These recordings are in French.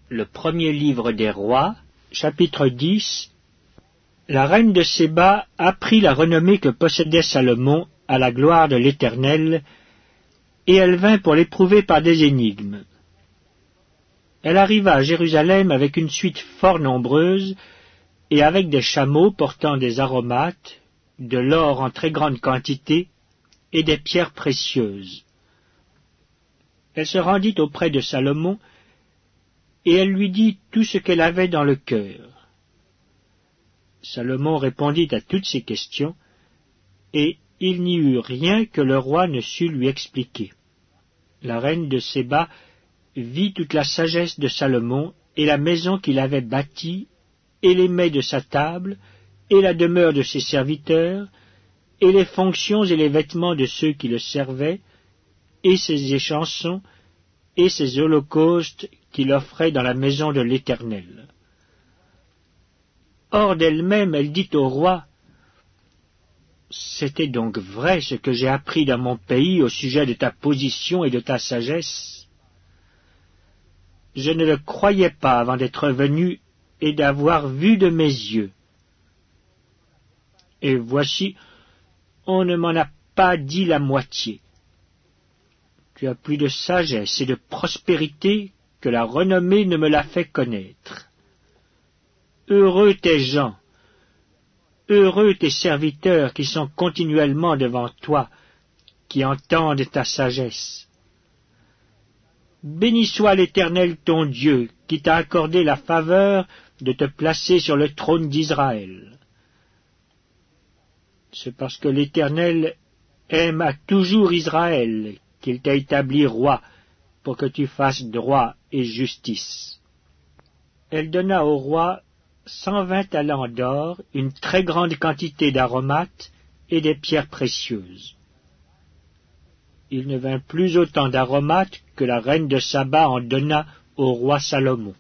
Le premier livre des rois, chapitre 10. La reine de Séba apprit la renommée que possédait Salomon à la gloire de l'Éternel, et elle vint pour l'éprouver par des énigmes. Elle arriva à Jérusalem avec une suite fort nombreuse, et avec des chameaux portant des aromates, de l'or en très grande quantité, et des pierres précieuses. Elle se rendit auprès de Salomon, et elle lui dit tout ce qu'elle avait dans le cœur. Salomon répondit à toutes ces questions, et il n'y eut rien que le roi ne sût lui expliquer. La reine de Séba vit toute la sagesse de Salomon, et la maison qu'il avait bâtie, et les mets de sa table, et la demeure de ses serviteurs, et les fonctions et les vêtements de ceux qui le servaient, et ses échansons, et ses holocaustes qu'il offrait dans la maison de l'Éternel. Hors d'elle-même, elle dit au roi, « C'était donc vrai ce que j'ai appris dans mon pays au sujet de ta position et de ta sagesse. Je ne le croyais pas avant d'être venu et d'avoir vu de mes yeux. Et voici, on ne m'en a pas dit la moitié. Tu as plus de sagesse et de prospérité que la renommée ne me l'a fait connaître. Heureux tes gens, heureux tes serviteurs qui sont continuellement devant toi, qui entendent ta sagesse. Béni soit l'Éternel ton Dieu, qui t'a accordé la faveur de te placer sur le trône d'Israël. C'est parce que l'Éternel aime à toujours Israël qu'il t'a établi roi, pour que tu fasses droit et justice. » Elle donna au roi 120 talents d'or, une très grande quantité d'aromates et des pierres précieuses. Il ne vint plus autant d'aromates que la reine de Saba en donna au roi Salomon.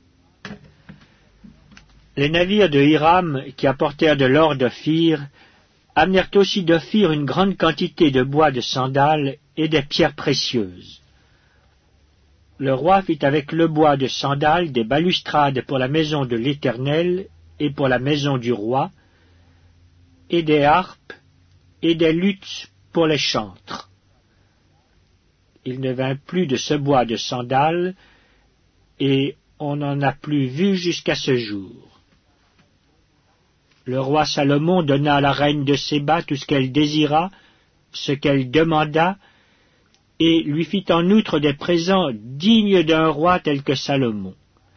Les navires de Hiram, qui apportèrent de l'or d'Ophir, amenèrent aussi d'Ophir une grande quantité de bois de sandal et des pierres précieuses. Le roi fit avec le bois de sandal des balustrades pour la maison de l'Éternel et pour la maison du roi, et des harpes et des luths pour les chantres. Il ne vint plus de ce bois de sandal, et on n'en a plus vu jusqu'à ce jour. Le roi Salomon donna à la reine de Séba tout ce qu'elle désira, ce qu'elle demanda, et lui fit en outre des présents dignes d'un roi tel que Salomon.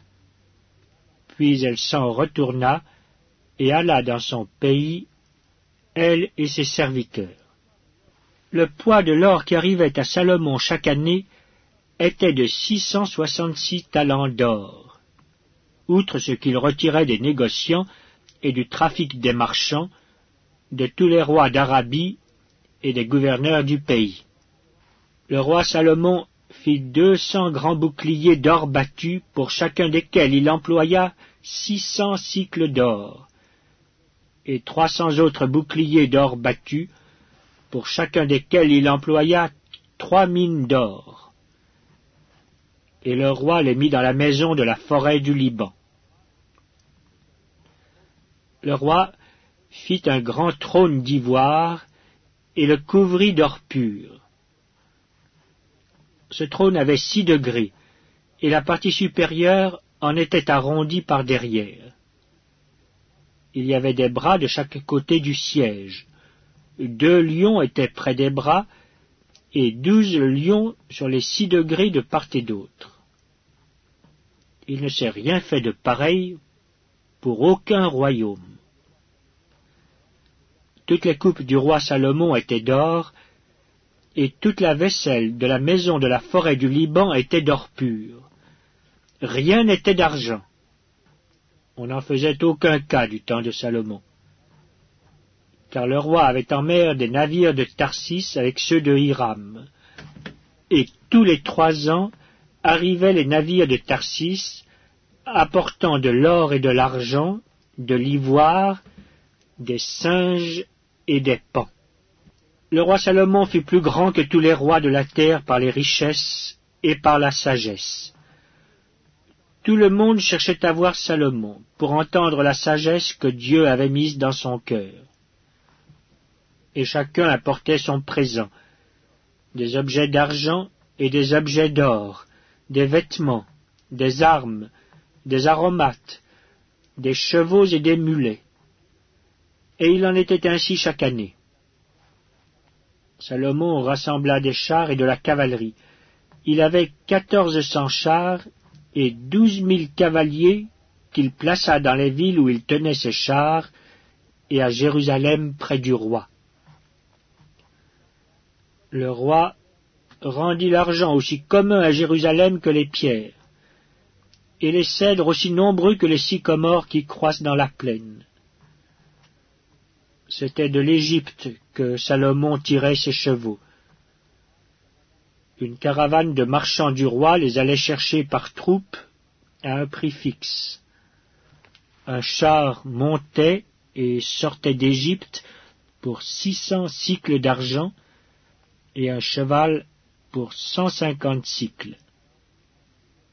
Puis elle s'en retourna et alla dans son pays, elle et ses serviteurs. Le poids de l'or qui arrivait à Salomon chaque année était de 666 talents d'or, outre ce qu'il retirait des négociants et du trafic des marchands, de tous les rois d'Arabie et des gouverneurs du pays. Le roi Salomon fit 200 grands boucliers d'or battu, pour chacun desquels il employa 600 cycles d'or, et 300 autres boucliers d'or battu, pour chacun desquels il employa 3 mines d'or. Et le roi les mit dans la maison de la forêt du Liban. Le roi fit un grand trône d'ivoire et le couvrit d'or pur. Ce trône avait 6 degrés, et la partie supérieure en était arrondie par derrière. Il y avait des bras de chaque côté du siège. 2 lions étaient près des bras, et 12 lions sur les 6 degrés de part et d'autre. Il ne s'est rien fait de pareil pour aucun royaume. Toutes les coupes du roi Salomon étaient d'or, et toute la vaisselle de la maison de la forêt du Liban était d'or pur. Rien n'était d'argent. On n'en faisait aucun cas du temps de Salomon. Car le roi avait en mer des navires de Tarsis avec ceux de Hiram. Et tous les 3 ans arrivaient les navires de Tarsis, apportant de l'or et de l'argent, de l'ivoire, des singes et des paons. Le roi Salomon fut plus grand que tous les rois de la terre par les richesses et par la sagesse. Tout le monde cherchait à voir Salomon, pour entendre la sagesse que Dieu avait mise dans son cœur. Et chacun apportait son présent, des objets d'argent et des objets d'or, des vêtements, des armes, des aromates, des chevaux et des mulets. Et il en était ainsi chaque année. Salomon rassembla des chars et de la cavalerie. Il avait 1400 chars et 12 000 cavaliers qu'il plaça dans les villes où il tenait ses chars et à Jérusalem près du roi. Le roi rendit l'argent aussi commun à Jérusalem que les pierres, et les cèdres aussi nombreux que les sycomores qui croissent dans la plaine. C'était de l'Égypte que Salomon tirait ses chevaux. Une caravane de marchands du roi les allait chercher par troupes à un prix fixe. Un char montait et sortait d'Égypte pour 600 sicles d'argent et un cheval pour 150 sicles.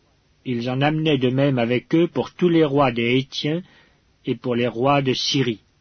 Ils en amenaient de même avec eux pour tous les rois des Hétiens et pour les rois de Syrie.